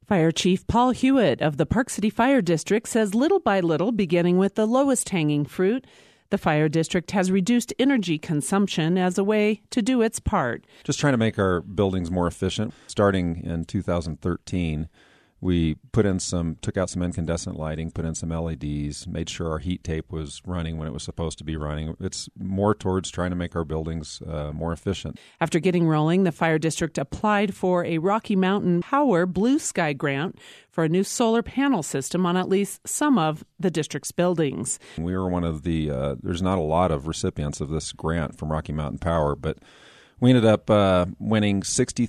Fire Chief Paul Hewitt of the Park City Fire District says little by little, beginning with the lowest hanging fruit, the fire district has reduced energy consumption as a way to do its part. Just trying to make our buildings more efficient. Starting in 2013, we took out some incandescent lighting, put in some LEDs, made sure our heat tape was running when it was supposed to be running. It's more towards trying to make our buildings more efficient. After getting rolling, the fire district applied for a Rocky Mountain Power Blue Sky grant for a new solar panel system on at least some of the district's buildings. We were one of there's not a lot of recipients of this grant from Rocky Mountain Power, but we ended up winning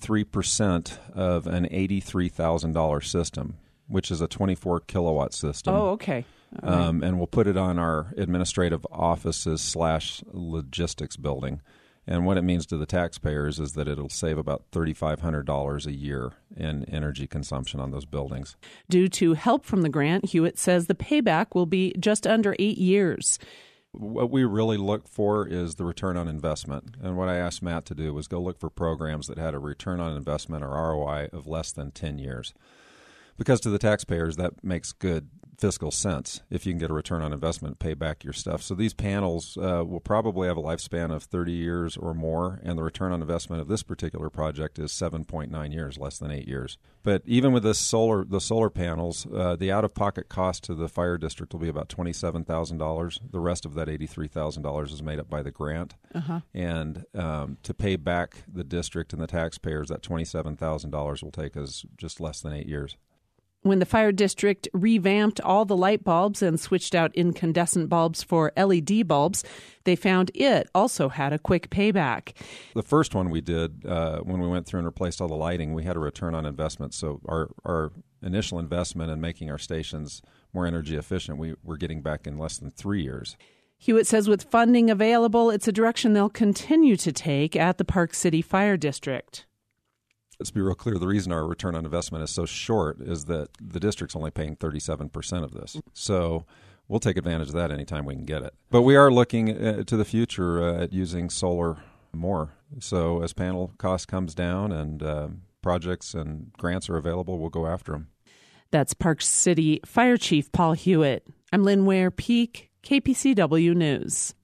63% of an $83,000 system, which is a 24-kilowatt system. Oh, okay. Right. And we'll put it on our administrative offices / logistics building. And what it means to the taxpayers is that it'll save about $3,500 a year in energy consumption on those buildings. Due to help from the grant, Hewitt says the payback will be just under 8 years. What we really look for is the return on investment. And what I asked Matt to do was go look for programs that had a return on investment or ROI of less than 10 years. Because to the taxpayers, that makes good fiscal sense. If you can get a return on investment, pay back your stuff. So these panels will probably have a lifespan of 30 years or more, and the return on investment of this particular project is 7.9 years, less than 8 years. But even with the solar panels, the out-of-pocket cost to the fire district will be about $27,000. The rest of that $83,000 is made up by the grant. And to pay back the district and the taxpayers, that $27,000 will take us just less than 8 years. When the fire district revamped all the light bulbs and switched out incandescent bulbs for LED bulbs, they found it also had a quick payback. The first one we did, when we went through and replaced all the lighting, we had a return on investment. So our initial investment in making our stations more energy efficient, we're getting back in less than 3 years. Hewitt says with funding available, it's a direction they'll continue to take at the Park City Fire District. Let's be real clear. The reason our return on investment is so short is that the district's only paying 37% of this. So we'll take advantage of that anytime we can get it. But we are looking to the future at using solar more. So as panel cost comes down and projects and grants are available, we'll go after them. That's Park City Fire Chief Paul Hewitt. I'm Lynn Ware Peak, KPCW News.